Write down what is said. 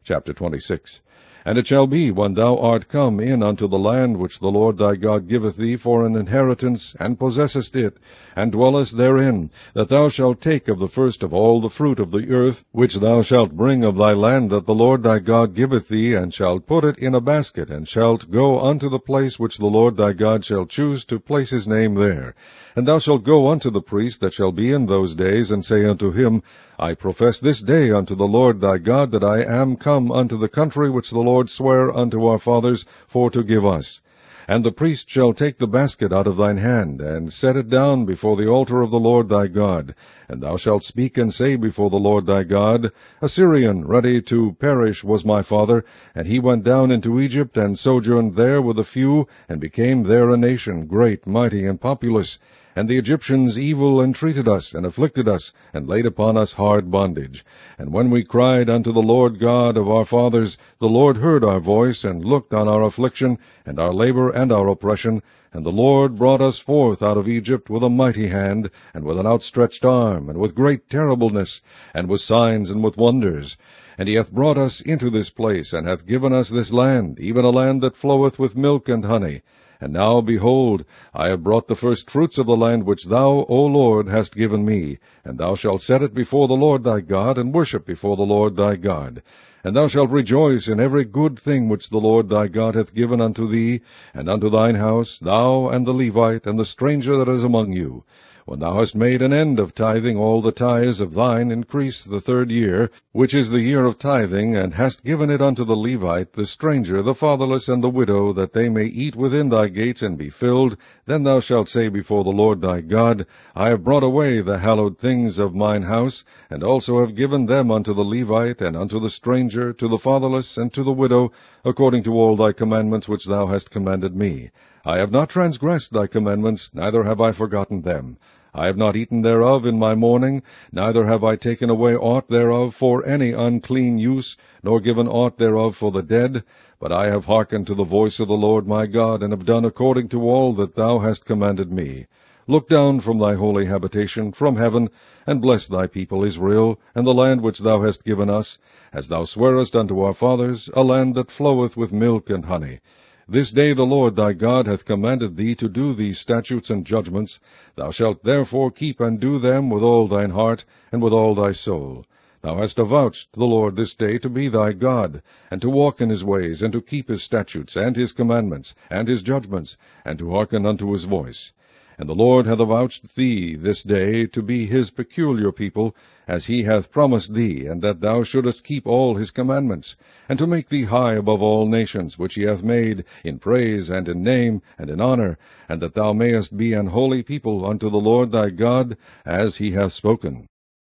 Chapter 26. And it shall be, when thou art come in unto the land which the Lord thy God giveth thee for an inheritance, and possessest it, and dwellest therein, that thou shalt take of the first of all the fruit of the earth, which thou shalt bring of thy land that the Lord thy God giveth thee, and shalt put it in a basket, and shalt go unto the place which the Lord thy God shall choose to place his name there. And thou shalt go unto the priest that shall be in those days, and say unto him, I profess this day unto the Lord thy God that I am come unto the country which the Lord sware unto our fathers for to give us. And the priest shall take the basket out of thine hand, and set it down before the altar of the Lord thy God. And thou shalt speak and say before the Lord thy God, A Syrian ready to perish was my father, and he went down into Egypt, and sojourned there with a few, and became there a nation, great, mighty, and populous. And the Egyptians evil entreated us, and afflicted us, and laid upon us hard bondage. And when we cried unto the Lord God of our fathers, the Lord heard our voice, and looked on our affliction, and our labor, and our oppression. And the Lord brought us forth out of Egypt with a mighty hand, and with an outstretched arm, and with great terribleness, and with signs and with wonders. And he hath brought us into this place, and hath given us this land, even a land that floweth with milk and honey. And now, behold, I have brought the first fruits of the land which thou, O Lord, hast given me. And thou shalt set it before the Lord thy God, and worship before the Lord thy God. And thou shalt rejoice in every good thing which the Lord thy God hath given unto thee, and unto thine house, thou and the Levite, and the stranger that is among you. When thou hast made an end of tithing all the tithes of thine increase the 3rd year, which is the year of tithing, and hast given it unto the Levite, the stranger, the fatherless, and the widow, that they may eat within thy gates and be filled, then thou shalt say before the Lord thy God, I have brought away the hallowed things of mine house, and also have given them unto the Levite, and unto the stranger, to the fatherless, and to the widow, according to all thy commandments which thou hast commanded me. I have not transgressed thy commandments, neither have I forgotten them. I have not eaten thereof in my mourning, neither have I taken away aught thereof for any unclean use, nor given aught thereof for the dead, but I have hearkened to the voice of the Lord my God, and have done according to all that thou hast commanded me. Look down from thy holy habitation, from heaven, and bless thy people Israel, and the land which thou hast given us, as thou swarest unto our fathers, a land that floweth with milk and honey. This day the Lord thy God hath commanded thee to do these statutes and judgments. Thou shalt therefore keep and do them with all thine heart, and with all thy soul. Thou hast avouched the Lord this day to be thy God, and to walk in his ways, and to keep his statutes, and his commandments, and his judgments, and to hearken unto his voice. And the Lord hath avouched thee this day to be his peculiar people, as he hath promised thee, and that thou shouldest keep all his commandments, and to make thee high above all nations which he hath made, in praise, and in name, and in honor, and that thou mayest be an holy people unto the Lord thy God, as he hath spoken.